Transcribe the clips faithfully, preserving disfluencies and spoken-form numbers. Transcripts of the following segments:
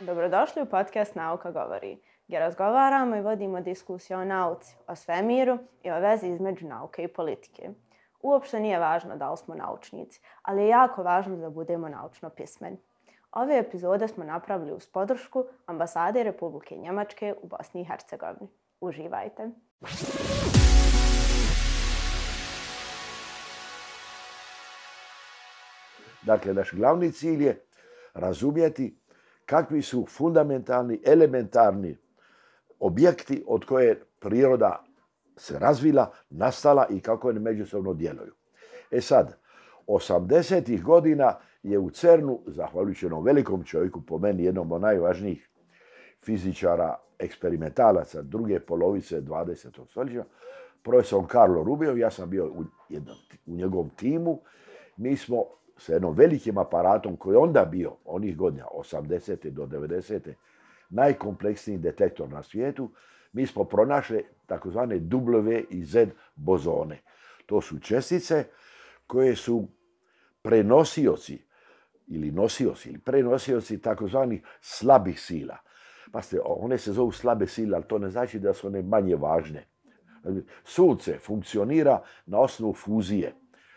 Dobrodošli u podcast Nauka govori, gdje razgovaramo i vodimo diskusiju o nauci, o svemiru i o vezi između nauke i politike. Uopšte nije važno da li smo naučnici, ali je jako važno da budemo naučno pismeni. Ove epizode smo napravili uz podršku Ambasade Republike Njemačke u Bosni i Hercegovini. Uživajte! Dakle, naš glavni cilj je razumjeti kakvi su fundamentalni, elementarni objekti od koje priroda se razvila, nastala i kako oni međusobno djeluju. E sad, osamdesetih godina je u CERNu, zahvaljujući jednom velikom čovjeku, po meni jednom od najvažnijih fizičara, eksperimentalaca druge polovice dvadesetog stoljeća, profesor Carlo Rubio, ja sam bio u, jednom, u njegovom timu, mi smo sa jednom velikim aparatom koji je onda bio, onih godina, osamdesete do devedesete, najkompleksniji detektor na svijetu, mi smo pronašli takozvane W i Z bozone. To su čestice koje su prenosioci ili nosioci ili prenosioci takozvanih slabih sila. Pazite, one se zovu slabe sile, ali to ne znači da su one manje važne. Sunce funkcionira na osnovu fuzije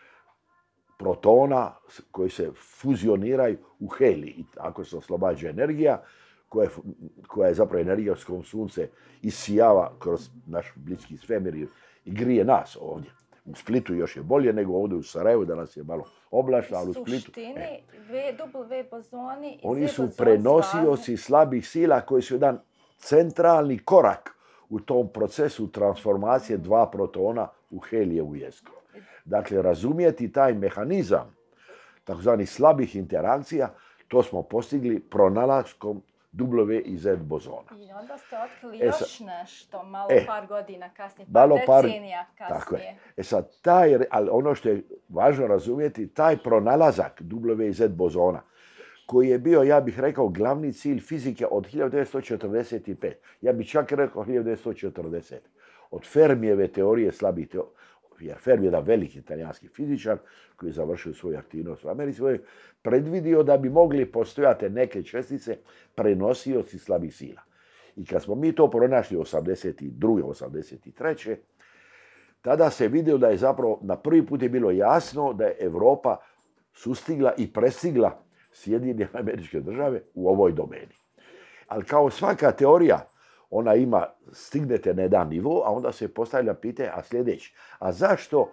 protona koji se fuzioniraju u helij i tako se oslobađa energija koja je, koja je zapravo energija s kojom sunce isijava kroz naš bliski svemir i grije nas ovdje. U Splitu još je bolje nego ovdje u Sarajevu, da nas je malo oblačno, ali u Splitu... U suštini, e, W bozoni i oni Z su bozon prenosioci slabih sila koji su jedan centralni korak u tom procesu transformacije dva protona u helijevu jezgru. Dakle, razumjeti taj mehanizam takozvanih slabih interakcija, to smo postigli pronalaskom W i Z bozona. I onda ste otkrili e, još nešto, malo e, par godina kasnije, par decenija kasnije. Tako je. E sad, taj, ali ono što je važno razumjeti, taj pronalazak W i Z bozona, koji je bio, ja bih rekao, glavni cilj fizike od hiljadu devetsto četrdeset pete. Ja bih čak rekao hiljadu devetsto četrdesete. Od Fermijeve teorije slabih teorija, jer Fermi je jedan veliki italijanski fizičar koji je završio svoju aktivnost u Americi, je predvidio da bi mogli postojati neke čestice prenosioci slabih sila. I kad smo mi to pronašli u osamdeset druge osamdeset treće tada se vidio da je zapravo na prvi put je bilo jasno da je Europa sustigla i prestigla Sjedinjene Američke Države u ovoj domeni. Ali kao svaka teorija, ona ima, stignete na jedan nivo, a onda se postavlja pitanje, a sljedeći, a zašto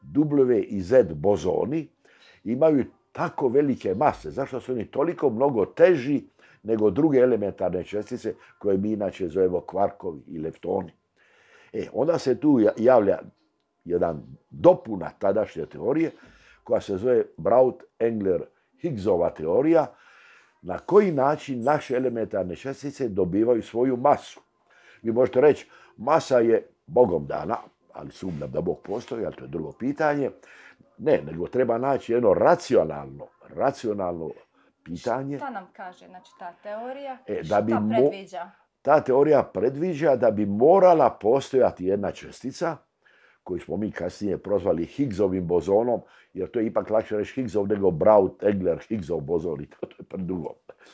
W i Z bozoni imaju tako velike mase? Zašto su oni toliko mnogo teži nego druge elementarne čestice koje mi inače zovemo kvarkovi i leptoni? E, onda se tu javlja jedan dopuna tadašnje teorije koja se zove Braut-Engler-Higgsova teorija, na koji način naše elementarne čestice dobivaju svoju masu. Vi možete reći, masa je Bogom dana, ali sumnjam da Bog postoji, ali to je drugo pitanje. Ne, nego treba naći jedno racionalno, racionalno pitanje. Šta nam kaže, znači, ta teorija? E, Šta bi predviđa? Mo, ta teorija predviđa da bi morala postojati jedna čestica, koju smo mi kasnije prozvali Higgsovim bozonom, jer to je ipak lakše reći Higgsov nego Braut-Engler-Higgsov bozon, i to, to je predugo.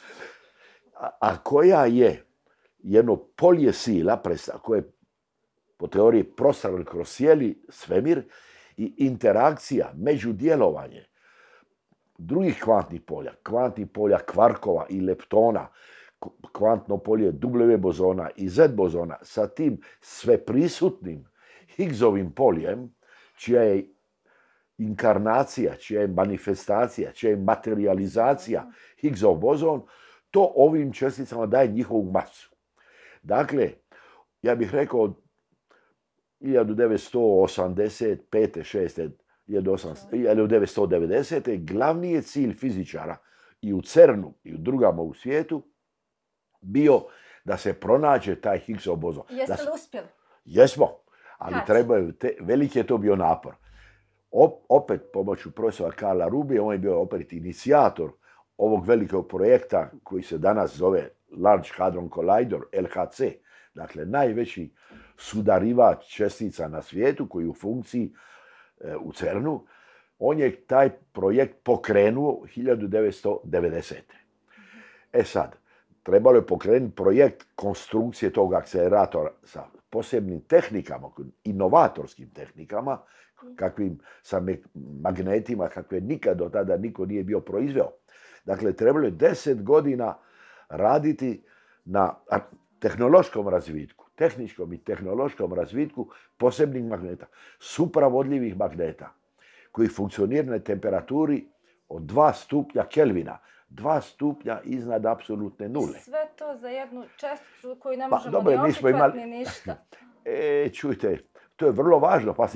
A, a koja je jedno polje sila, koje je po teoriji prostrano kroz cijeli svemir i interakcija, međudjelovanje drugih kvantnih polja, kvantnih polja kvarkova i leptona, kvantno polje W bozona i Z bozona sa tim sveprisutnim Higgsovim poljem, čija je inkarnacija, čija je manifestacija, čija je materializacija Higgsov bozon, to ovim česticama daje njihovu masu. Dakle, ja bih rekao od hiljadu devetsto osamdeset pete, šeste, hiljadu devetsto devedesete glavni je cilj fizičara i u CERNu i u drugama u svijetu bio da se pronađe taj Higgsov bozon. Jeste se... li uspjeli? Jesmo, ali trebaju, te, veliki je to bio napor. O, opet pomoću profesora Carla Rubija, on je bio opet inicijator ovog velikog projekta koji se danas zove Large Hadron Collider, L H C, dakle najveći sudarivač čestica na svijetu koji je u funkciji e, u CERNu. On je taj projekt pokrenuo hiljadu devetsto devedesete. E sad, trebalo je pokrenuti projekt konstrukcije tog akceleratora sa posebnim tehnikama, inovatorskim tehnikama, kakvim sa magnetima, kakve nikad do tada niko nije bio proizveo. Dakle, trebalo je deset godina raditi na tehnološkom razvitku, tehničkom i tehnološkom razvitku posebnih magneta, supravodljivih magneta, koji funkcioniraju na temperaturi od dva stupnja Kelvina, dva stupnja iznad apsolutne nule. Sve to za jednu česticu koju ne možemo dobro, ni očekivati imali... ni ništa. E, čujte, to je vrlo važno, pasi.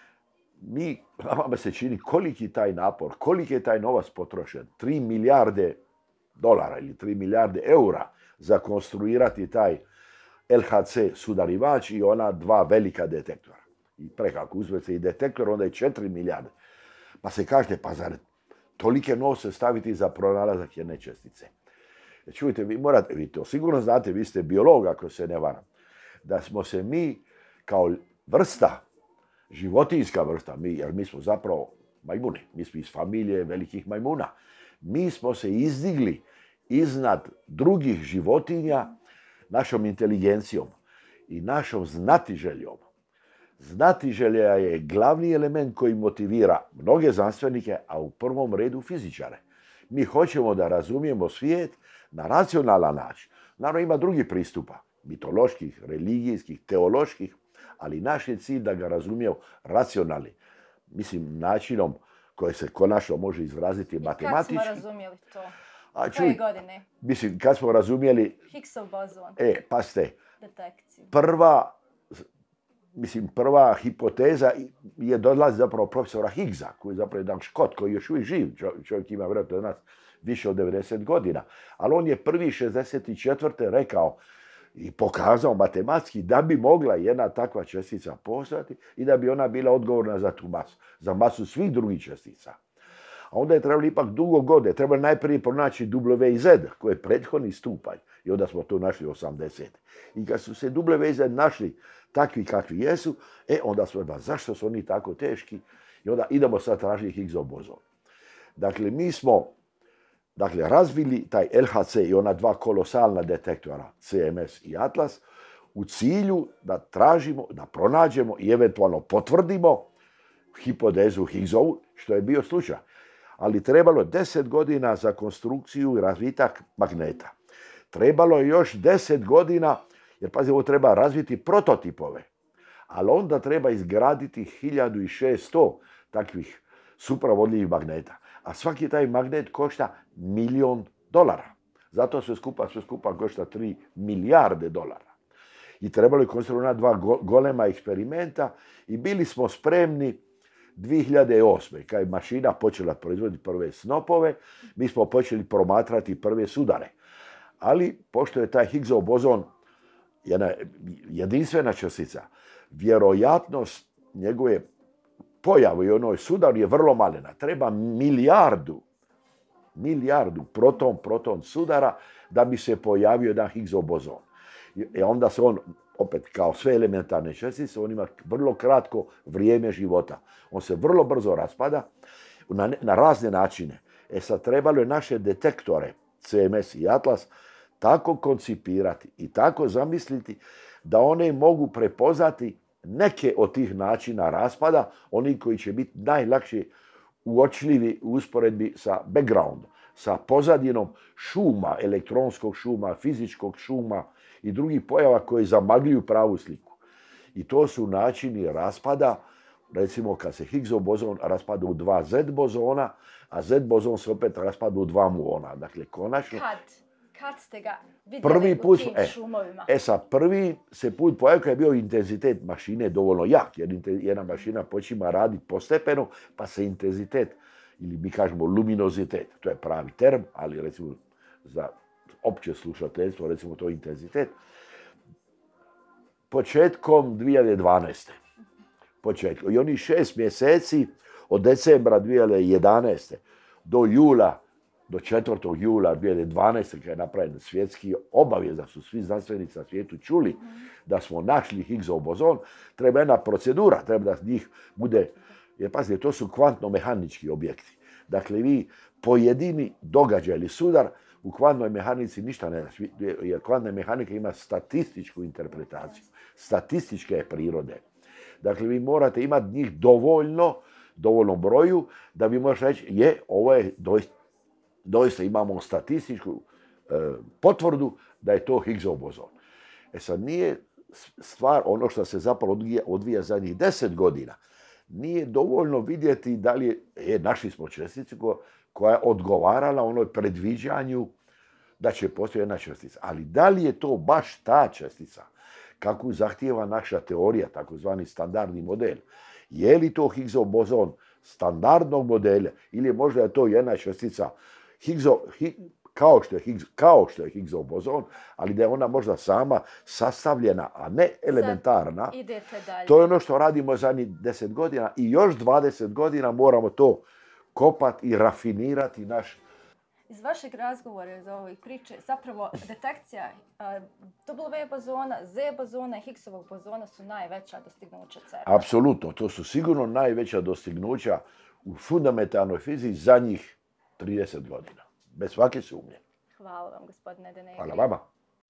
Mi, vama se čini koliki taj napor, koliki je taj novac potrošen, tri milijarde dolara ili tri milijarde eura za konstruirati taj L H C sudarivač i ona dva velika detektora. I prekako uzmete i detektor, onda je četiri milijarde. Pa se kažete, pa zar tolike novce staviti za pronalazak jedne čestice? Čujte, vi morate, vi to sigurno znate, vi ste biolog, ako se ne varam, da smo se mi kao vrsta, životinjska vrsta, mi, jer mi smo zapravo majmuni, mi smo iz familije velikih majmuna, mi smo se izdigli iznad drugih životinja našom inteligencijom i našom znatiželjom. Znatiželja je glavni element koji motivira mnoge znanstvenike, a u prvom redu fizičare. Mi hoćemo da razumijemo svijet na racionalan način. Naravno, ima drugih pristupa, mitoloških, religijskih, teoloških, ali naš je cilj da ga razumijemo racionalni. Mislim, načinom koji se konačno može izraziti matematički. I kad smo razumjeli to? A, čuj, koje godine? Mislim, kad smo razumjeli... Higgsov bozon. E, pa ste. Detekciju. Prva, mislim, prva hipoteza je dolazi zapravo profesora Higgsa, koji je zapravo jedan Škot, koji je još uvijek živ. Čovjek ima vjerojatno od nas više od devedeset godina. Ali on je prvi šezdeset četvrte rekao i pokazao matematski da bi mogla jedna takva čestica postojati i da bi ona bila odgovorna za tu masu, za masu svih drugih čestica. A onda je trebalo ipak dugo godine, trebalo najprije pronaći W i Z, koji je prethodni stupanj, i onda smo to našli osamdeset. I kad su se W i Z našli takvi kakvi jesu, e onda smo, ba, zašto su oni tako teški? I onda idemo sad tražiti Higgsov bozon. Dakle, mi smo Dakle, razvili taj L H C i ona dva kolosalna detektora, C M S i Atlas, u cilju da tražimo, da pronađemo i eventualno potvrdimo hipotezu Higgsovu, što je bio slučaj. Ali trebalo deset godina za konstrukciju i razvitak magneta. Trebalo je još deset godina, jer pazi, ovo treba razviti prototipove, ali onda treba izgraditi hiljadu šesto takvih supravodljivih magneta. A svaki taj magnet košta milion dolara. Zato sve skupa, sve skupa košta tri milijarde dolara. I trebalo je konstruirati dva go- golema eksperimenta i bili smo spremni dvije hiljade osme. Kad je mašina počela proizvoditi prve snopove, mi smo počeli promatrati prve sudare. Ali, pošto je taj Higgsov bozon jedna jedinstvena čestica, vjerojatnost njegove pojavu i onoj sudar je vrlo malena. Treba milijardu, milijardu proton-proton sudara da bi se pojavio jedan Higgsov bozon. I onda se on, opet kao sve elementarne čestice, on ima vrlo kratko vrijeme života. On se vrlo brzo raspada na, na razne načine. E sad trebalo je naše detektore, C M S i Atlas, tako koncipirati i tako zamisliti da one mogu prepoznati neke od tih načina raspada, oni koji će biti najlakše uočljivi u usporedbi sa backgroundom, sa pozadinom šuma, elektronskog šuma, fizičkog šuma i drugih pojava koji zamagljuju pravu sliku. I to su načini raspada, recimo kad se Higgsov bozon raspada u dva Z bozona, a Z bozon se opet raspada u dva muona. Dakle, konačno... Kad? Kad ste ga vidjeli prvi put, u tim e, šumovima? E sad, prvi se put pojavio kad je bio intenzitet mašine dovoljno jak, jer jedna mašina počima raditi postepeno, pa se intenzitet, ili mi kažemo luminozitet, to je pravi term, ali recimo za opće slušateljstvo, recimo to intenzitet, početkom dvije hiljade dvanaeste. Početkom. I oni šest mjeseci od decembra dvije hiljade jedanaeste do jula, do četvrtog jula dvije hiljade dvanaeste. kad je napravljen svjetski obavijest da su svi znanstvenici na svijetu čuli da smo našli Higgsov bozon, treba jedna procedura, treba da njih bude, jer pazite, to su kvantno-mehanički objekti. Dakle, vi pojedini događaj ili sudar U kvantnoj mehanici ništa ne znaš, jer kvantna mehanika ima statističku interpretaciju, statističke prirode. Dakle, vi morate imati njih dovoljno, dovoljno broju, da vi možete reći, je, ovo je doista, doista imamo statističku e, potvrdu da je to Higgsov bozon. E sad, nije stvar ono što se zapravo odvija, odvija zadnjih deset godina. Nije dovoljno vidjeti da li je, je našli smo česticu koja je odgovarala onoj predviđanju da će postojati jedna čestica. Ali da li je to baš ta čestica, kakvu zahtijeva naša teorija, takozvani standardni model? Je li to Higgsov bozon standardnog modela ili je možda to jedna čestica Higgsov, Higg, kao, što je Higgs, kao što je Higgsov bozon, ali da je ona možda sama sastavljena, a ne elementarna? Sad idete dalje. To je ono što radimo zadnjih deset godina i još dvadeset godina moramo to kopati i rafinirati naš. Iz vašeg razgovora, iz ovih priče, zapravo detekcija uh, W bozona, Z bozona i Higgsovog bozona su najveća dostignuća C E R N-a. Apsolutno, to su sigurno najveća dostignuća u fundamentalnoj fizici zadnjih trideset godina. Bez svake sumnje. Hvala vam, gospodine Denegri. Hvala vama.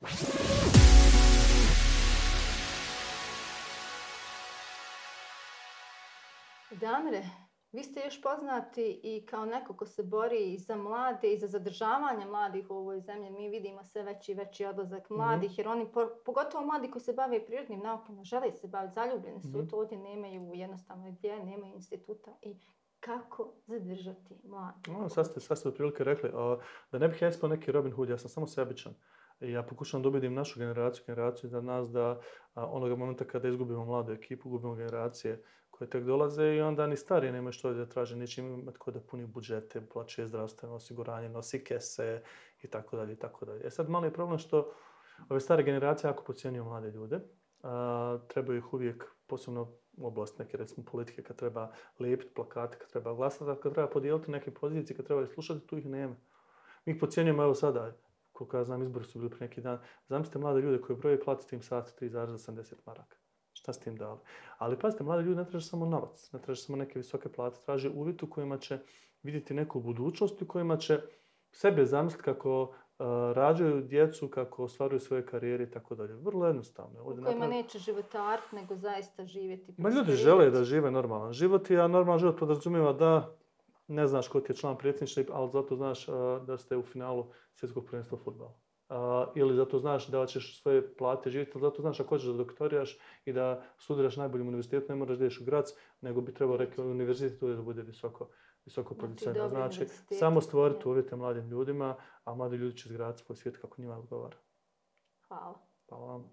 Damire, vi ste još poznati i kao neko ko se bori i za mlade i za zadržavanje mladih u ovoj zemlji. Mi vidimo sve veći i veći odlazak mladih, mm-hmm. jer oni, pogotovo mladi koji se bave prirodnim naukama, žele se baviti, zaljubljeni su, mm-hmm. to ovdje nemaju jednostavno gdje, nemaju instituta. I kako zadržati mlade? No, sad ste, sad ste otprilike rekli, uh, da ne bih ja ispao neki Robin Hood, ja sam samo sebičan. I ja pokušavam da ubedim našu generaciju, generaciju za nas da uh, onoga momenta kada izgubimo mladu ekipu, gubimo generacije koje tek dolaze i onda ni stariji nemaju što da traže, neće imati ko da puni budžete, plaće zdravstveno osiguranje, nosi kese i tako dalje i tako dalje. E sad, mali je problem što ove stare generacije jako podcjenjuju mlade ljude. A, trebaju ih uvijek, posebno u oblasti neke, recimo, politike, kad treba lijepiti plakate, kad treba glasati, kad treba podijeliti neke pozicije, kad treba slušati, tu ih nema. Mi ih podcjenjujemo, evo sada, koliko ja znam, izbori su bili prije neki dan. Zamislite mlade ljude koji broje, platite im sat tri zarez osamdeset maraka. Šta ste im dali? Ali pazite, mladi ljudi ne traže samo novac, ne traže samo neke visoke plate, traže uvjet u kojima će vidjeti neku budućnost, u kojima će sebe zamisliti kako uh, rađaju djecu, kako ostvaruju svoje karijere i tako dalje. Vrlo jednostavno. U kojima napravi... neće životariti, nego zaista živjeti. Ma ljudi žele da žive normalan život, a normalan život podrazumijeva da ne znaš ko ti je član predsjedništva, ali zato znaš uh, da ste u finalu svjetskog prvenstva fudbala. Uh, ili zato znaš da ćeš svoje plate živjeti, ili zato znaš ako hoćeš da doktoriraš i da studiraš najboljim univerzitetu, ne moraš da ideš u Graz, nego bi trebao rekao univerzitet da bude visoko, visoko pozicionirano. Znači, samo stvoriti uvjete mladim ljudima, a mladi ljudi će izgraditi svoj svijet kako njima odgovara. Hvala. Hvala vam.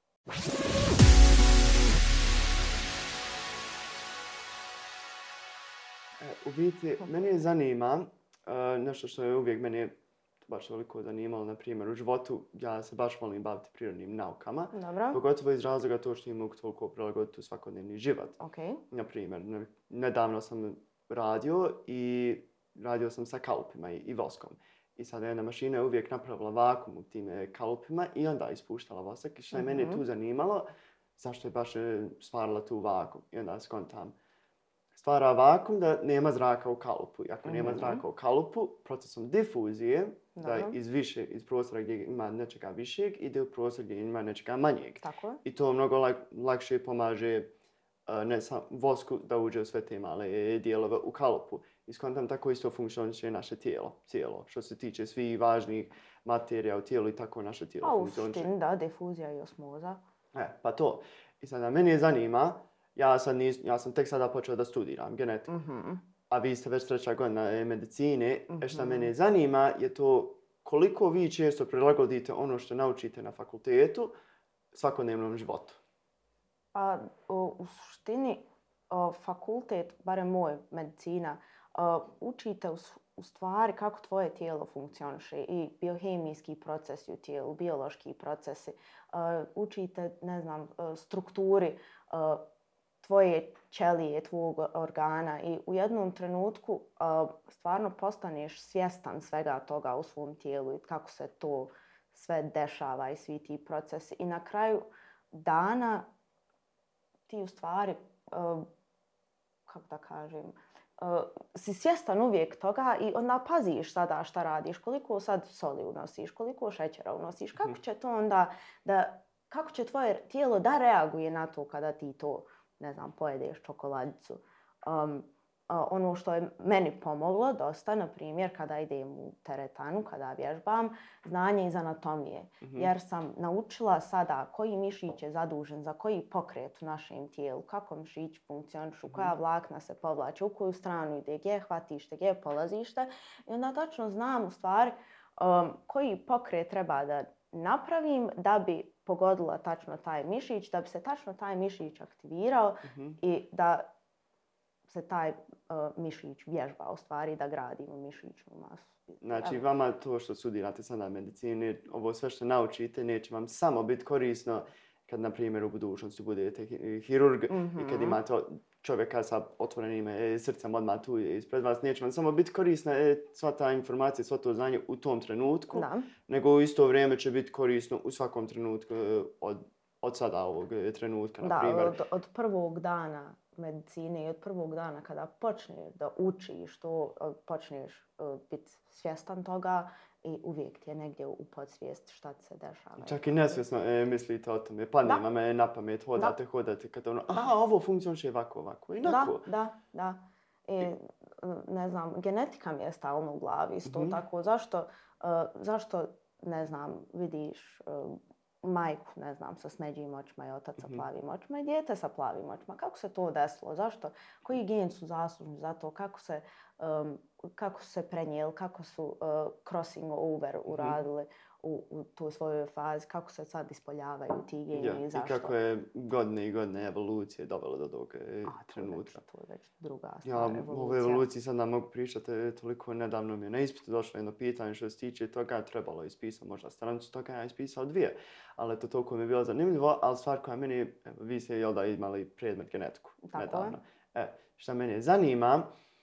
U biti, mene zanima uh, nešto što je uvijek mene baš veliko zanimalo, na primjer, u životu ja se baš volim baviti prirodnim naukama. Dobro. Pogotovo iz razloga to što im mogu toliko prilagoditi u svakodnevni život. Okay. Na primjer, nedavno sam radio i radio sam sa kalupima i, i voskom. I sada jedna mašina je uvijek napravila vakum u tim kalupima i onda ispuštala vosak. I što je mm-hmm. mene tu zanimalo, zašto je baš stvarala tu vakum. I onda skontam. Stvara vakum da nema zraka u kalupu. I ako mm-hmm. nema zraka u kalupu, procesom difuzije, da iz, više, iz prostora gdje ima nečega višeg ide u prostor gdje ima nečega manjeg. Tako. I to mnogo lak, lakše pomaže uh, ne sam vosku da uđe u sve te male dijelove u kalupu. I skontam tako isto funkcioniše naše tijelo, cijelo. Što se tiče svih važnih materija u tijelu i tako naše tijelo funkcioniše. A u suštini, da, difuzija i osmoza. E, pa to. I sada mene zanima, ja, sad nis, ja sam tek sada počeo da studiram genetiku. Mm-hmm. A vi ste već treća godina medicine. Mm-hmm. E šta mene zanima je to koliko vi često prilagodite ono što naučite na fakultetu svakodnevnom životu. A, u, u suštini, o, fakultet, barem moj, medicina, o, učite u, u stvari kako tvoje tijelo funkcioniše i biohemijski procesi u tijelu, biološki procesi. O, učite, ne znam, strukturi o, tvoje ćelije, tvog organa i u jednom trenutku uh, stvarno postaneš svjestan svega toga u svom tijelu i kako se to sve dešava i svi ti procesi. I na kraju dana ti u stvari, uh, kako da kažem, uh, si svjestan uvijek toga i onda paziš sada šta radiš, koliko sad soli unosiš, koliko šećera unosiš, kako će to onda da, kako će tvoje tijelo da reaguje na to kada ti to, ne znam, pojedeš čokoladicu. Um, Uh, ono što je meni pomoglo dosta, na primjer, kada idem u teretanu, kada vježbam, znanje iz anatomije. Mm-hmm. Jer sam naučila sada koji mišić je zadužen za koji pokret u našem tijelu, kako mišić funkcionišu, mm-hmm. koja vlakna se povlače, u koju stranu ide, gdje je hvatište, gdje je polazište. I onda tačno znam u stvari um, koji pokret treba da napravim da bi pogodila tačno taj mišić, da bi se tačno taj mišić aktivirao mm-hmm. i da se taj uh, mišić vježba u stvari, da gradimo mišićnu masu. Znači, vama to što studirate sada medicini, ovo sve što naučite, neće vam samo biti korisno kad, na primjer, u budućnosti budete hirurg mm-hmm. i kad imate čovjeka sa otvorenim srcem odmah tu ispred vas, neće vam samo biti korisna sva ta informacija, sva to znanje u tom trenutku, da. Nego u isto vrijeme će biti korisno u svakom trenutku od, od sada ovog trenutka, na primjer. Da, od, od prvog dana medicine i od prvog dana kada počneš da učiš to, počneš uh, biti svjestan toga i uvijek ti je negdje u podsvijesti šta se dešava. Čak i nesvjesno e, mislite o tome. Padne vam me na pamet, hodate, da. hodate, kada ono, aha, ovo funkcioniše ovako, ovako, inako. Da, da, da. I, ne znam, genetika mi je stalno u glavi isto mm-hmm. tako. Zašto, uh, zašto, ne znam, vidiš uh, majku, ne znam, sa smeđim očima i otac sa mm-hmm. plavim očima i dijete sa plavim očima. Kako se to desilo? Zašto? Koji gen su zaslužni za to? Kako se, um, kako su se prenijeli? Kako su uh, crossing over uradili mm-hmm. u, u toj svojoj fazi? Kako se sad ispoljavaju ti geni ja, i zašto? I kako je godine i godine evolucije dovelo do tog trenutka. To je već druga stvar. Ja, u ovoj evoluciji sad nam mogu pričati toliko nedavno mi je na ispitu došlo jedno pitanje što se tiče toga, trebalo ispisati možda stranicu toga, ja ispisao dvije. Ali to toliko mi je bilo zanimljivo, ali stvar koja meni, evo, vi ste jel da imali predmet genetiku nedavno. E, šta mene zanima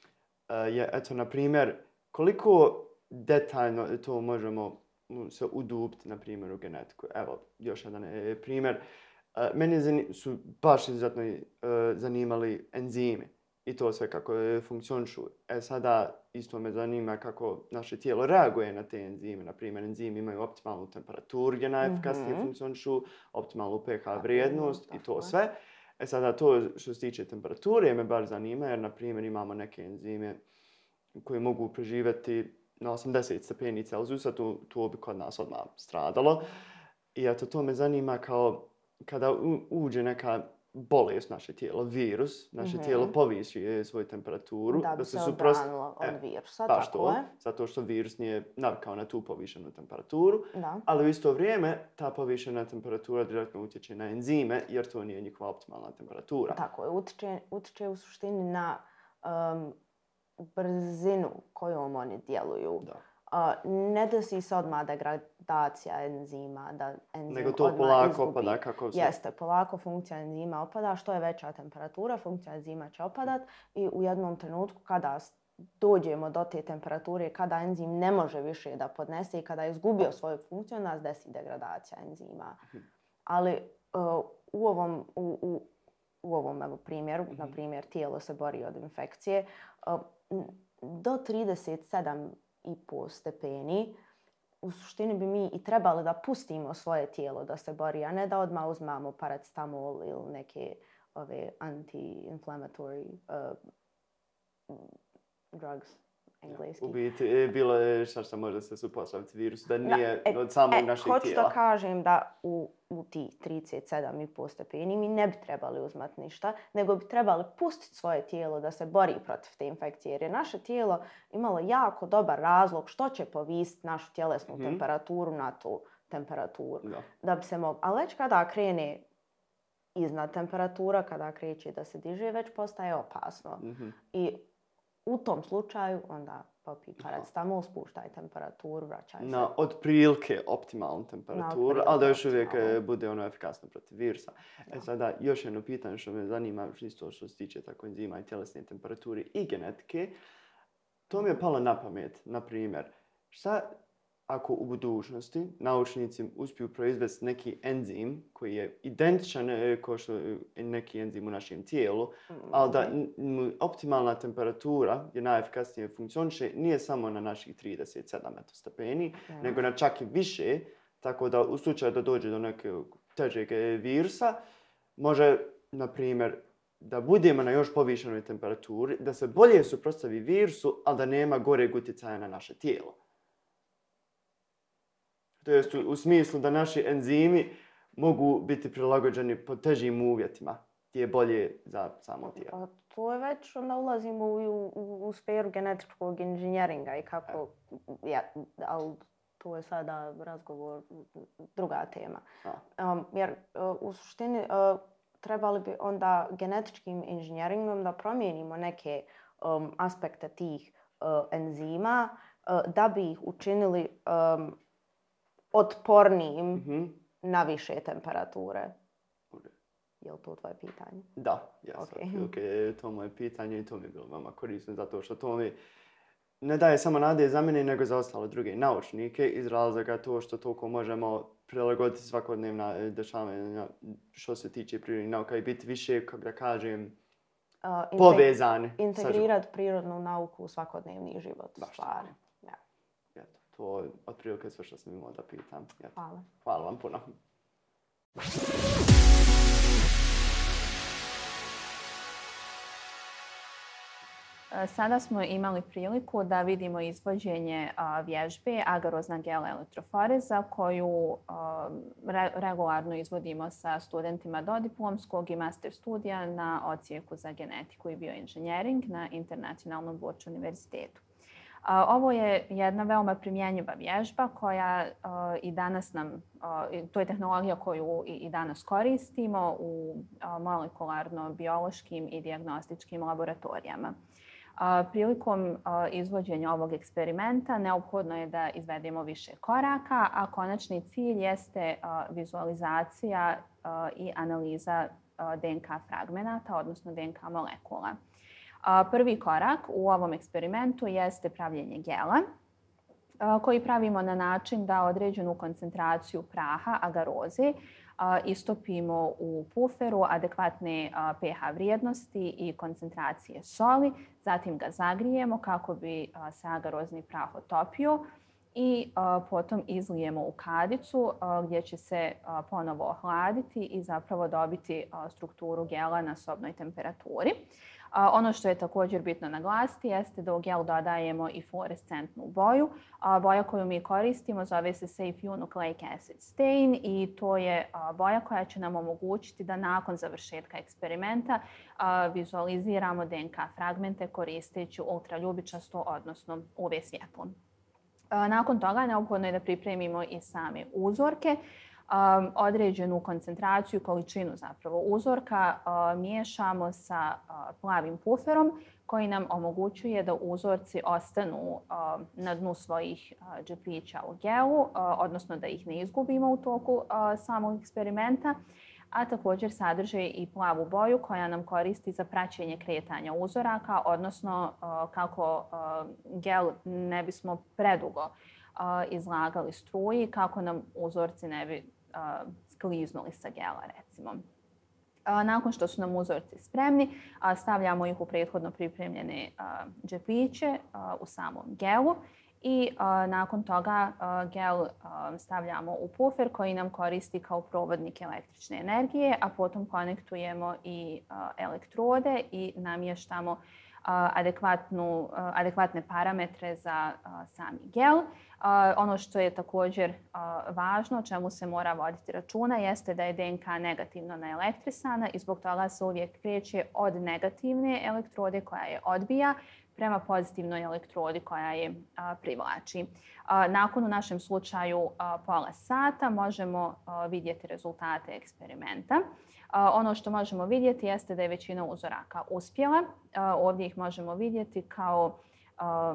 je, eto, na primjer, koliko detaljno to možemo se udubiti, na primjer, u genetiku. Evo, još jedan e, primjer. E, mene su baš izuzetno e, zanimali enzimi i to sve kako e, funkcionišu. E sada isto me zanima kako naše tijelo reaguje na te enzime. Na primjer, enzimi imaju optimalnu temperaturu gdje najefikasnije mm-hmm. funkcionišu, optimalnu pH vrijednost i to sve. E sada to što se tiče temperature me baš zanima jer, na primjer, imamo neke enzime koje mogu preživjeti na osamdeset stepeni Celzijusa, to, to bi kod nas odmah stradalo. I eto, to me zanima kao kada u, uđe neka bolest naše tijelo, virus, naše mm-hmm. tijelo povisi svoju temperaturu. Da bi da se odbranilo od e, virusa, baš tako to, je. Zato što virus nije navikao na tu povišenu temperaturu. Da. Ali u isto vrijeme ta povišena temperatura direktno utječe na enzime jer to nije njihova optimalna temperatura. Tako je, utječe, utječe u suštini na um, brzinu kojom oni djeluju. Da. Uh, ne desi se odmah degradacija enzima, da enzim nego to odmah polako izgubi. opada kako se... Jeste, polako funkcija enzima opada. Što je veća temperatura, funkcija enzima će opadat i u jednom trenutku kada dođemo do te temperature, kada enzim ne može više da podnese i kada je izgubio svoju funkciju, nas desi degradacija enzima. Ali uh, u ovom... U, u, U ovom evo, primjeru, mm-hmm. na primjer, tijelo se bori od infekcije, do trideset sedam i pol stepeni u suštini bi mi i trebali da pustimo svoje tijelo da se bori, a ne da odmah uzmamo paracetamol ili neke ove anti-inflammatory uh, drugs. Engleski. U biti, bilo je šta što može se suprotstaviti virusu, da nije da, e, od samog e, našeg tijela. Hoću da kažem da u, u ti trideset sedam i pol stepeni mi ne bi trebali uzmati ništa, nego bi trebali pustiti svoje tijelo da se bori protiv te infekcije. Jer je naše tijelo imalo jako dobar razlog što će povisiti našu tjelesnu mm-hmm. temperaturu na tu temperaturu. Da. Da bi se moglo. Ali već kada krene iznad temperatura, kada kreće da se diže, već postaje opasno. Mm-hmm. I u tom slučaju onda popij paracetamol, spuštaj temperaturu, vraćaj se. Na otprilike optimalnu temperaturu, ali da još uvijek bude ono efikasno protiv virusa. Da. E sada, još jedno pitanje što me zanima, isto što se tiče tako enzima i tjelesne temperature i genetike. To mi je palo na pamet, na primjer. Šta ako u budućnosti naučnici uspiju proizvesti neki enzim koji je identičan e, kao što je neki enzim u našem tijelu, ali da n- optimalna temperatura je najefikasnije funkcioniše nije samo na naših trideset sedam stepeni, Mm. nego na čak i više, tako da u slučaju da dođe do nekog težeg e, virusa, može, na primjer, da budemo na još povišenoj temperaturi, da se bolje suprotstavi virusu, ali da nema goreg utjecaja na naše tijelo. To jest u, u smislu da naši enzimi mogu biti prilagođeni pod težim uvjetima, gdje je bolje za samo tijelo. Pa to je već, onda ulazimo u, u, u sferu genetičkog inženjeringa i kako, ja, ali to je sada razgovor, druga tema. Um, jer uh, u suštini uh, trebali bi onda genetičkim inženjeringom da promijenimo neke um, aspekte tih uh, enzima uh, da bi ih učinili um, otpornijim Mm-hmm. na više temperature. Je li to tvoje pitanje? Da, jes, Okay. okay, to moje pitanje i to mi je bilo veoma korisno zato što to mi ne daje samo nade za mene nego za ostale druge naučnike iz razloga to što toliko možemo prilagoditi svakodnevna dešavanja što se tiče prirodnih nauka i biti više, kako da kažem, Uh, integ- povezani. Integrirati prirodnu nauku u svakodnevni život. Baš Stvari. Ja. Eto, to je otprilike sve što sam imao da pitam. Eto. Hvala. Hvala vam puno. Sada smo imali priliku da vidimo izvođenje a, vježbe agarozna gela elektroforeza koju a, re, regularno izvodimo sa studentima dodiplomskog i master studija na odsjeku za genetiku i bioinženjering na Internacionalnom Boč univerzitetu. A, ovo je jedna veoma primjenjiva vježba koja a, i danas nam, a, to je tehnologija koju i, i danas koristimo u a, molekularno-biološkim i dijagnostičkim laboratorijama. A, prilikom a, izvođenja ovog eksperimenta neophodno je da izvedemo više koraka, a konačni cilj jeste a, vizualizacija a, i analiza a, D N K fragmenata, odnosno D N K molekula. A, prvi korak u ovom eksperimentu jeste pravljenje gela, a, koji pravimo na način da određenu koncentraciju praha, agaroze, a, istopimo u puferu adekvatne a, pH vrijednosti i koncentracije soli, zatim ga zagrijemo kako bi a, se agarozni prah otopio i a, potom izlijemo u kadicu a, gdje će se a, ponovo ohladiti i zapravo dobiti a, strukturu gela na sobnoj temperaturi. A, ono što je također bitno naglasiti jeste da u gel dodajemo i fluorescentnu boju. A, boja koju mi koristimo zove se Safe Nucleic Acid Stain i to je a, boja koja će nam omogućiti da nakon završetka eksperimenta a, vizualiziramo D N K fragmente koristeći ultraljubičasto, odnosno U V svjetlo. A, nakon toga neophodno je da pripremimo i same uzorke. Um, određenu koncentraciju, količinu zapravo uzorka uh, miješamo sa uh, plavim puferom koji nam omogućuje da uzorci ostanu uh, na dnu svojih uh, džepića u gelu, uh, odnosno da ih ne izgubimo u toku uh, samog eksperimenta, a također sadrže i plavu boju koja nam koristi za praćenje kretanja uzoraka, odnosno uh, kako uh, gel ne bismo predugo uh, izlagali struji, kako nam uzorci ne bi Uh, skliznuli sa gela, recimo. Uh, nakon što su nam uzorci spremni, uh, stavljamo ih u prethodno pripremljene uh, džepiće uh, u samom gelu i uh, nakon toga uh, gel uh, stavljamo u pufer koji nam koristi kao provodnik električne energije, a potom konektujemo i uh, elektrode i namještamo uh, adekvatnu, uh, adekvatne parametre za uh, sami gel. Uh, ono što je također uh, važno, o čemu se mora voditi računa, jeste da je D N K negativno naelektrisana i zbog toga se uvijek kreće od negativne elektrode koja je odbija prema pozitivnoj elektrodi koja je a, privlači. A, nakon u našem slučaju a, pola sata možemo a, vidjeti rezultate eksperimenta. A, ono što možemo vidjeti jeste da je većina uzoraka uspjela. A, ovdje ih možemo vidjeti kao a,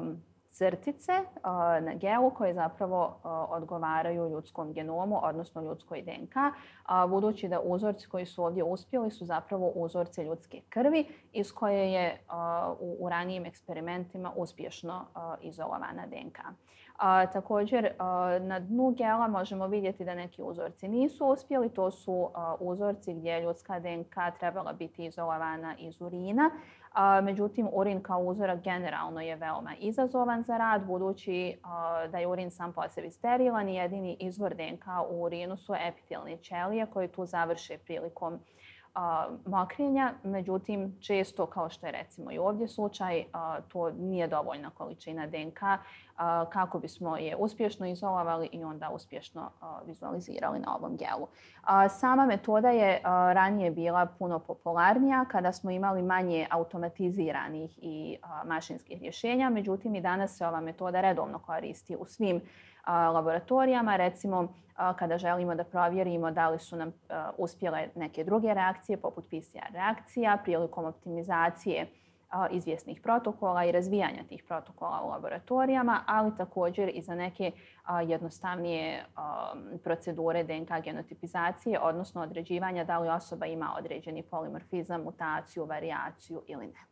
crtice na gelu koje zapravo odgovaraju ljudskom genomu, odnosno ljudskoj D N K, budući da uzorci koji su ovdje uspjeli su zapravo uzorci ljudske krvi iz koje je u ranijim eksperimentima uspješno izolovana D N K. A, također, a, na dnu gela možemo vidjeti da neki uzorci nisu uspjeli. To su a, uzorci gdje je ljudska D N K trebala biti izolovana iz urina. A, međutim, urin kao uzorak generalno je veoma izazovan za rad, budući a, da je urin sam po sebi sterilan i jedini izvor D N K u urinu su epitelne ćelije koje tu završe prilikom a, mokrenja. Međutim, često, kao što je recimo i ovdje slučaj, a, to nije dovoljna količina D N K a, kako bismo je uspješno izolovali i onda uspješno a, vizualizirali na ovom gelu. A, sama metoda je a, ranije bila puno popularnija kada smo imali manje automatiziranih i a, mašinskih rješenja. Međutim, i danas se ova metoda redovno koristi u svim a, laboratorijama. Recimo, a, kada želimo da provjerimo da li su nam a, uspjele neke druge reakcije, poput P C R reakcija, prilikom optimizacije a, izvjesnih protokola i razvijanja tih protokola u laboratorijama, ali također i za neke a, jednostavnije a, procedure D N K genotipizacije, odnosno određivanja da li osoba ima određeni polimorfizam, mutaciju, varijaciju ili ne.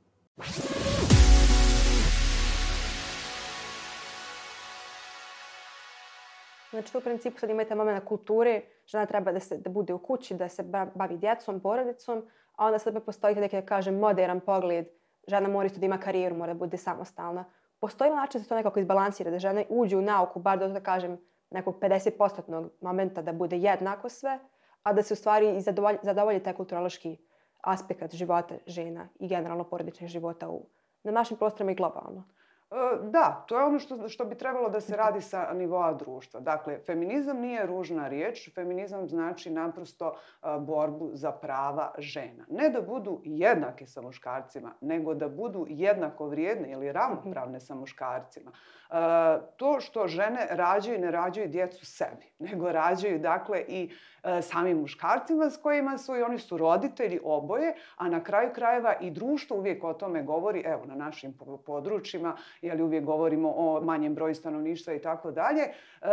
Znači, u principu sad imate moment kulture, žena treba da, se, da bude u kući, da se bavi djecom, porodicom, a onda sad postoji neki, da kažem, modern pogled, žena mora isto da ima karijeru, mora da bude samostalna. Postoji li način da se to nekako izbalansira, da žena uđe u nauku, bar do, da kažem, nekog pedeset posto momenta da bude jednako sve, a da se u stvari i zadovolji, zadovolji taj kulturološki aspekt života žena i generalno porodičnih života u, na našim prostorima i globalno? Da, to je ono što, što bi trebalo da se radi sa nivoa društva. Dakle, feminizam nije ružna riječ. Feminizam znači naprosto borbu za prava žena. Ne da budu jednake sa muškarcima, nego da budu jednako vrijedne ili ravnopravne sa muškarcima. To što žene rađaju, ne rađaju djecu sebi, nego rađaju dakle i samim muškarcima s kojima su i oni su roditelji oboje, a na kraju krajeva i društvo uvijek o tome govori, evo na našim područjima, jer uvijek govorimo o manjem broju stanovništva i tako dalje.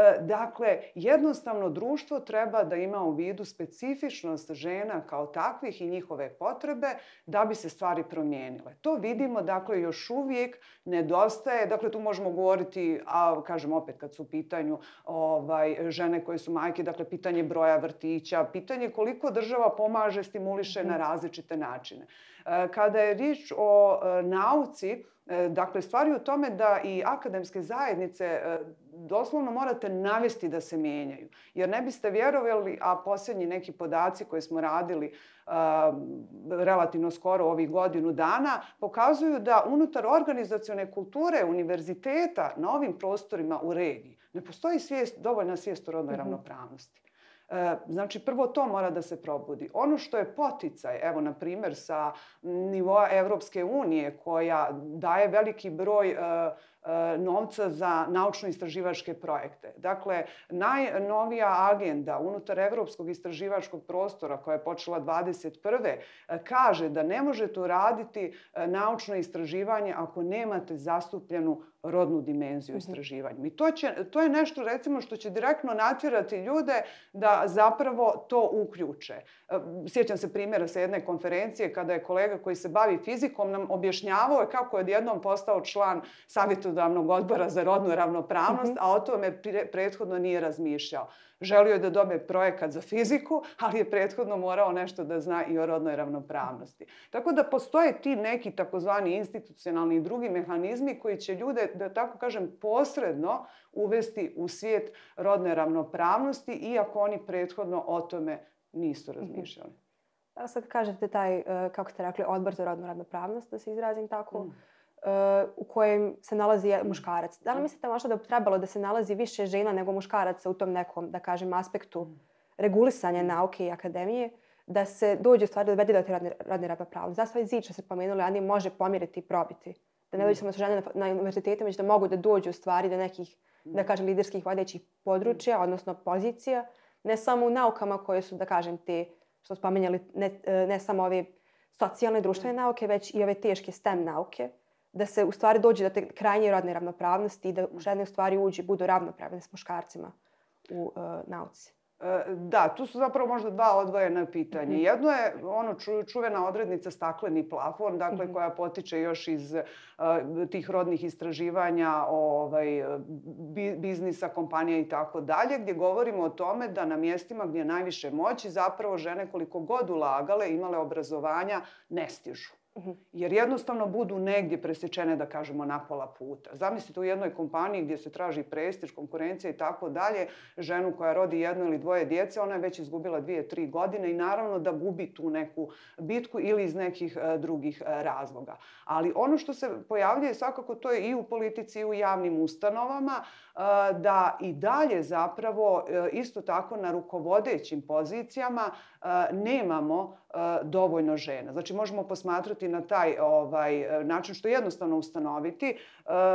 Dakle, jednostavno društvo treba da ima u vidu specifičnost žena kao takvih i njihove potrebe da bi se stvari promijenile. To vidimo, dakle, još uvijek nedostaje, dakle, tu možemo govoriti, a kažem opet kad su u pitanju ovaj, žene koje su majke, dakle, pitanje broja vrtića, pitanje koliko država pomaže, stimuliše na različite načine. Kada je riječ o nauci, dakle, stvari u tome da i akademske zajednice doslovno morate navesti da se mijenjaju. Jer ne biste vjerovali, a posljednji neki podaci koje smo radili uh, relativno skoro ovih godinu dana, pokazuju da unutar organizacione kulture univerziteta na ovim prostorima u regiji ne postoji svijest, dovoljna svijest o rodnoj mm-hmm. ravnopravnosti. Znači, prvo to mora da se probudi. Ono što je poticaj, evo, na primjer, sa nivoa Evropske unije, koja daje veliki broj uh, novca za naučno-istraživačke projekte. Dakle, najnovija agenda unutar Evropskog istraživačkog prostora, koja je počela dvadeset prve kaže da ne možete uraditi naučno istraživanje ako nemate zastupljenu rodnu dimenziju istraživanja. I to, će, to je nešto, recimo, što će direktno natjerati ljude da zapravo to uključe. Sjećam se primjera sa jedne konferencije kada je kolega koji se bavi fizikom nam objašnjavao kako je odjednom postao član savjetodavnog odbora za rodnu ravnopravnost, mm-hmm. a o tome prethodno nije razmišljao. Želio je da dobije projekat za fiziku, ali je prethodno morao nešto da zna i o rodnoj ravnopravnosti. Tako da postoje ti neki takozvani institucionalni i drugi mehanizmi koji će ljude, da tako kažem, posredno uvesti u svijet rodne ravnopravnosti, iako oni prethodno o tome nisu razmišljali. Da, sad kažete taj, kako ste rekli, odbor za rodnu ravnopravnost, da se izrazim tako, mm. u kojem se nalazi muškarac. Da li mislite možda da bi trebalo da se nalazi više žena nego muškaraca u tom nekom, da kažem, aspektu regulisanja nauke i akademije, da se dođe u stvari da dovede do te rodne, rodne ravnopravnosti? Zašto ovaj zid što se pomenuli, Ani, može pomjeriti i probiti? Da ne dođe samo žene na, na univerzitetu, već da mogu da dođu u stvari do nekih, da kažem, liderskih vodećih područja, odnosno pozicija, ne samo u naukama koje su, da kažem, te, što spomenjali, ne, ne samo ove socijalne društvene nauke, već i ove teške STEM nauke, da se u stvari dođe do te krajnje rodne ravnopravnosti i da žene u stvari uđe, budu ravnopravne s muškarcima u uh, nauci. Da, tu su zapravo možda dva odvojena pitanja. Mm-hmm. Jedno je ono ču, čuvena odrednica stakleni plafon, dakle mm-hmm. koja potiče još iz uh, tih rodnih istraživanja, ovaj, bi, biznisa, kompanija i tako dalje, gdje govorimo o tome da na mjestima gdje je najviše moći zapravo žene koliko god ulagale, imale obrazovanja, ne stižu. Jer jednostavno budu negdje presječene, da kažemo, na pola puta. Zamislite u jednoj kompaniji gdje se traži prestiž, konkurencija i tako dalje, ženu koja rodi jedno ili dvoje djece, ona je već izgubila dvije, tri godine i naravno da gubi tu neku bitku ili iz nekih uh, drugih uh, razloga. Ali ono što se pojavljuje svakako to je i u politici i u javnim ustanovama, uh, da i dalje zapravo uh, isto tako na rukovodećim pozicijama uh, nemamo uh, dovoljno žena. Znači možemo posmatrati na taj ovaj, način što je jednostavno ustanoviti. E,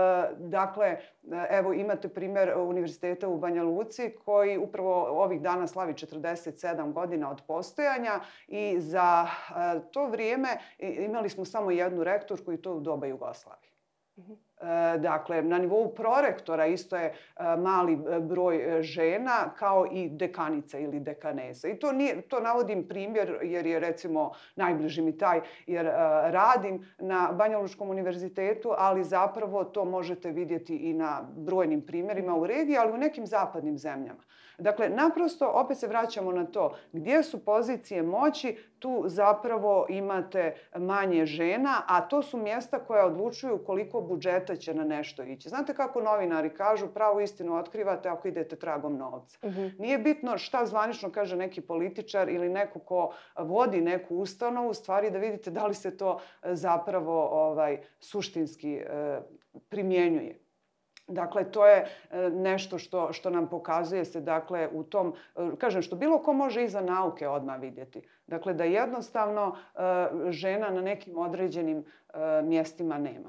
dakle, evo imate primjer Univerziteta u Banja Luci koji upravo ovih dana slavi četrdeset sedam godina od postojanja i za e, to vrijeme imali smo samo jednu rektorku i to u doba Jugoslavije. Mhm. Dakle, na nivou prorektora isto je mali broj žena kao i dekanica ili dekanesa. I to, nije, to navodim primjer jer je recimo najbliži mi taj jer radim na Banja Lučkom univerzitetu, ali zapravo to možete vidjeti i na brojnim primjerima u regiji, ali u nekim zapadnim zemljama. Dakle, naprosto opet se vraćamo na to gdje su pozicije moći, tu zapravo imate manje žena, a to su mjesta koja odlučuju koliko budžeta će na nešto ići. Znate kako novinari kažu, pravu istinu otkrivate ako idete tragom novca. Uh-huh. Nije bitno šta zvanično kaže neki političar ili neko ko vodi neku ustanovu, u stvari da vidite da li se to zapravo ovaj, suštinski eh, primjenjuje. Dakle, to je nešto što, što nam pokazuje se, dakle, u tom, kažem, što bilo ko može iza nauke odmah vidjeti. Dakle, da jednostavno žena na nekim određenim mjestima nema.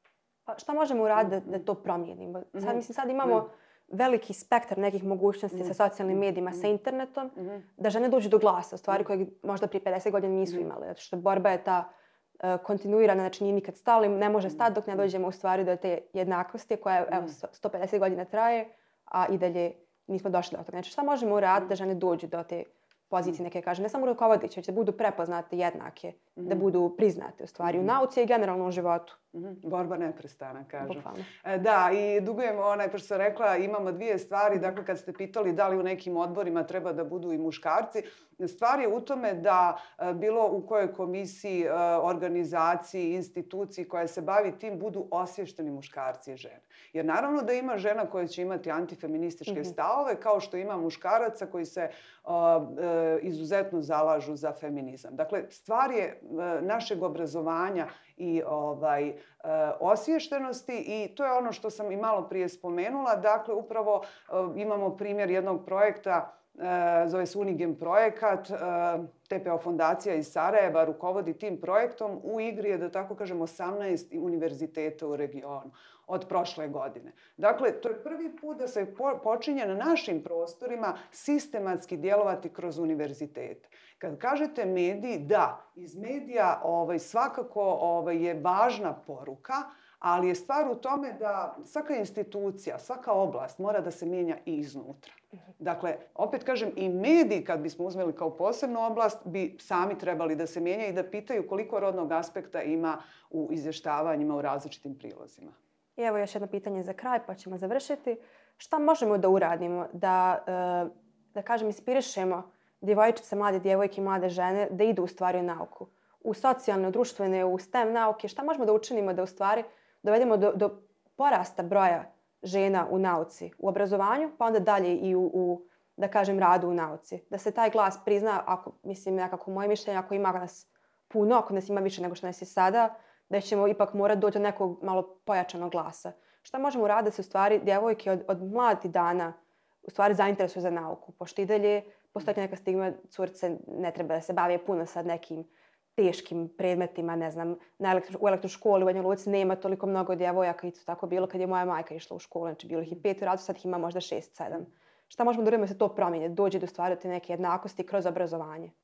Pa šta možemo uraditi da, da to promijenimo? Sad, mislim, sad imamo veliki spektar nekih mogućnosti sa socijalnim medijima, sa internetom, da žene dođu do glasa, stvari koje možda prije pedeset godina nisu imale. Zato što borba je ta kontinuirana, znači nije nikad stala, ne može stati dok ne dođemo u stvari do te jednakosti koja evo, sto pedeset godina traje, a i dalje nismo došli do toga. Znači šta možemo uraditi da žene dođu do te pozicije neke, kaže, ne samo rukovodeće, već da budu prepoznate jednake, mm-hmm. da budu priznate u stvari mm-hmm. u nauci i generalno u životu. Mm-hmm. Borba neprestana, kažu. E, da, i dugujemo onaj, pošto sam rekla, imamo dvije stvari. Dakle, kad ste pitali da li u nekim odborima treba da budu i muškarci, stvar je u tome da bilo u kojoj komisiji, organizaciji, instituciji koja se bavi tim budu osvješteni muškarci i žene. Jer naravno da ima žena koja će imati antifeminističke mm-hmm. stavove, kao što ima muškaraca koji se uh, uh, izuzetno zalažu za feminizam. Dakle, stvar je uh, našeg obrazovanja i ovaj, uh, osviještenosti i to je ono što sam i malo prije spomenula. Dakle, upravo uh, imamo primjer jednog projekta, uh, zove se Unigem projekat, uh, T P O fondacija iz Sarajeva rukovodi tim projektom. U igri je, da tako kažem, osamnaest univerziteta u regionu od prošle godine. Dakle, to je prvi put da se počinje na našim prostorima sistematski djelovati kroz univerzitete. Kad kažete mediji, da, iz medija ovaj, svakako ovaj, je važna poruka, ali je stvar u tome da svaka institucija, svaka oblast mora da se mijenja i iznutra. Dakle, opet kažem, i mediji, kad bismo uzmeli kao posebnu oblast, bi sami trebali da se mijenjaju i da pitaju koliko rodnog aspekta ima u izvještavanjima u različitim prilozima. I evo još jedno pitanje za kraj, pa ćemo završiti. Šta možemo da uradimo da, da kažem, inspirišemo djevojčice, mlade djevojke i mlade žene da idu u stvari u nauku? U socijalne, u društvene, u STEM nauke. Šta možemo da učinimo da u stvari dovedemo do, do porasta broja žena u nauci, u obrazovanju, pa onda dalje i u, u da kažem, radu u nauci? Da se taj glas prizna, ako, mislim, nekako moje mišljenje, ako ima nas puno, ako nas ima više nego što nas je sada, da ćemo ipak morati doći do nekog malo pojačanog glasa. Šta možemo uraditi da se u stvari djevojke od, od mladih dana u stvari zainteresuju za nauku? Pošto i dalje postoji neka stigma, curce ne treba da se bave puno sad nekim teškim predmetima, ne znam, na elektro, u elektroškoli u Banja Luci nema toliko mnogo djevojaka i to tako bilo kad je moja majka išla u školu, znači bilo ih i pet u radu, sad ih ima možda šest, sedam. Šta možemo da uradimo da se to promijeni, dođe do stvari do te neke jednakosti kroz obrazovanje?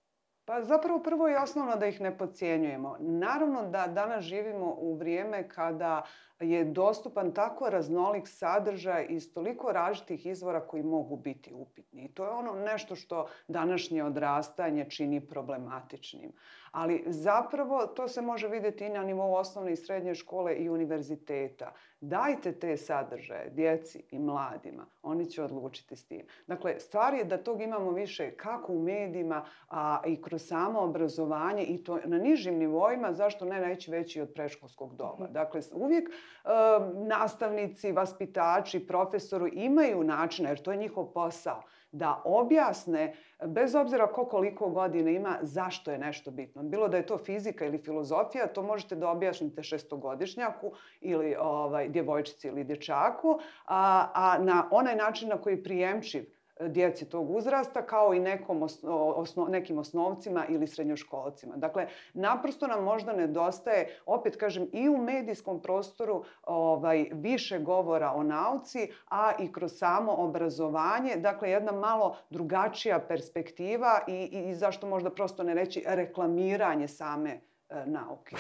Pa zapravo prvo i osnovno da ih ne podcjenjujemo. Naravno da danas živimo u vrijeme kada je dostupan tako raznolik sadržaj iz toliko različitih izvora koji mogu biti upitni. I to je ono nešto što današnje odrastanje čini problematičnim. Ali zapravo to se može vidjeti i na nivou osnovne i srednje škole i univerziteta. Dajte te sadržaje djeci i mladima, oni će odlučiti s tim. Dakle, stvar je da tog imamo više kako u medijima, a i kroz samo obrazovanje i to na nižim nivoima, zašto ne neći veći od predškolskog doba. Dakle, uvijek e, nastavnici, vaspitači, profesoru imaju načina, jer to je njihov posao, da objasne, bez obzira ko koliko godina ima, zašto je nešto bitno. Bilo da je to fizika ili filozofija, to možete da objasnite šestogodišnjaku ili ovaj, djevojčici ili dječaku, a, a na onaj način na koji je prijemčiv djeci tog uzrasta, kao i nekom osno, osno, nekim osnovcima ili srednjoškolcima. Dakle, naprosto nam možda nedostaje, opet kažem, i u medijskom prostoru ovaj, više govora o nauci, a i kroz samo obrazovanje, dakle, jedna malo drugačija perspektiva i, i, i zašto možda prosto ne reći reklamiranje same e, nauke.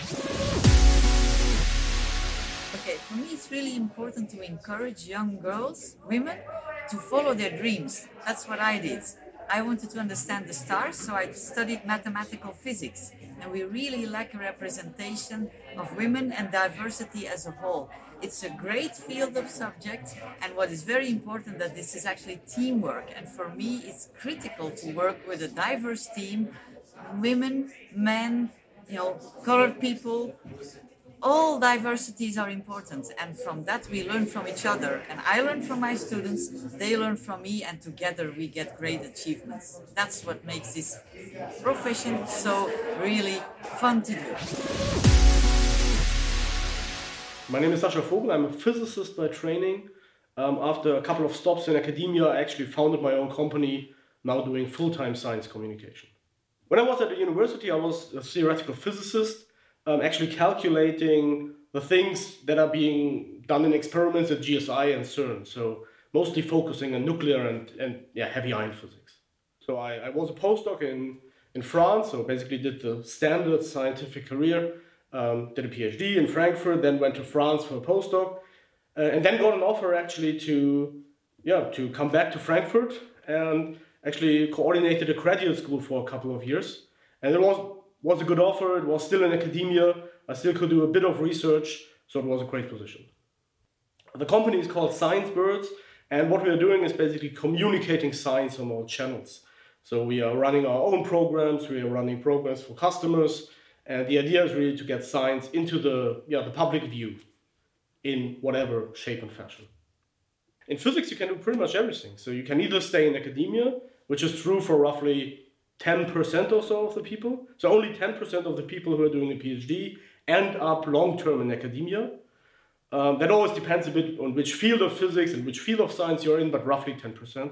Okay, for me it's really important to encourage young girls, women, to follow their dreams. That's what I did. I wanted to understand the stars, so I studied mathematical physics. And we really lack a representation of women and diversity as a whole. It's a great field of subject, and what is very important that this is actually teamwork. And for me, it's critical to work with a diverse team, women, men, you know, colored people. All diversities are important, and from that we learn from each other. And I learn from my students, they learn from me, and together we get great achievements. That's what makes this profession so really fun to do. My name is Sascha Vogel. I'm a physicist by training. Um, after a couple of stops in academia, I actually founded my own company, now doing full-time science communication. When I was at the university, I was a theoretical physicist. Um, actually calculating the things that are being done in experiments at G S I and CERN, so mostly focusing on nuclear and, and yeah, heavy ion physics. So I, I was a postdoc in, in France, so basically did the standard scientific career, um, did a PhD in Frankfurt, then went to France for a postdoc, uh, and then got an offer actually to, yeah, to come back to Frankfurt and actually coordinated a graduate school for a couple of years. And it was was a good offer, it was still in academia, I still could do a bit of research, so it was a great position. The company is called Science Birds, and what we are doing is basically communicating science on all channels. So we are running our own programs, we are running programs for customers, and the idea is really to get science into the, yeah, the public view in whatever shape and fashion. In physics, you can do pretty much everything. So you can either stay in academia, which is true for roughly ten percent or so of the people. So only ten percent of the people who are doing a PhD end up long-term in academia. Um, that always depends a bit on which field of physics and which field of science you're in, but roughly ten percent.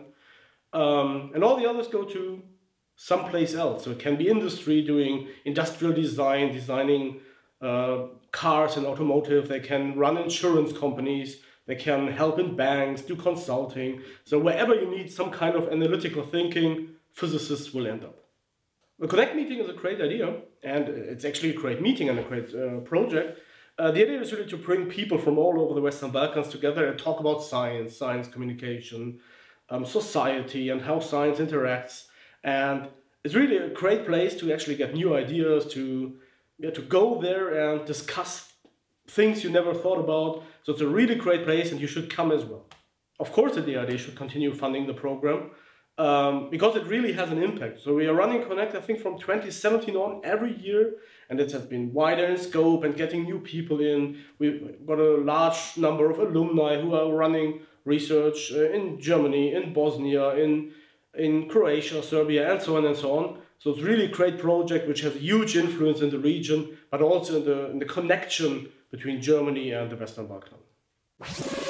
Um, and all the others go to someplace else. So it can be industry doing industrial design, designing uh, cars and automotive. They can run insurance companies. They can help in banks, do consulting. So wherever you need some kind of analytical thinking, physicists will end up. The Connect meeting is a great idea, and it's actually a great meeting and a great uh, project. Uh, the idea is really to bring people from all over the Western Balkans together and talk about science, science communication, um, society, and how science interacts. And it's really a great place to actually get new ideas, to, yeah, to go there and discuss things you never thought about. So it's a really great place, and you should come as well. Of course, the D R D should continue funding the program, Um, because it really has an impact. So we are running Connect, I think, from twenty seventeen on every year, and it has been wider in scope and getting new people in. We've got a large number of alumni who are running research uh, in Germany, in Bosnia, in, in Croatia, Serbia, and so on and so on. So it's really a great project which has a huge influence in the region, but also in the, in the connection between Germany and the Western Balkans.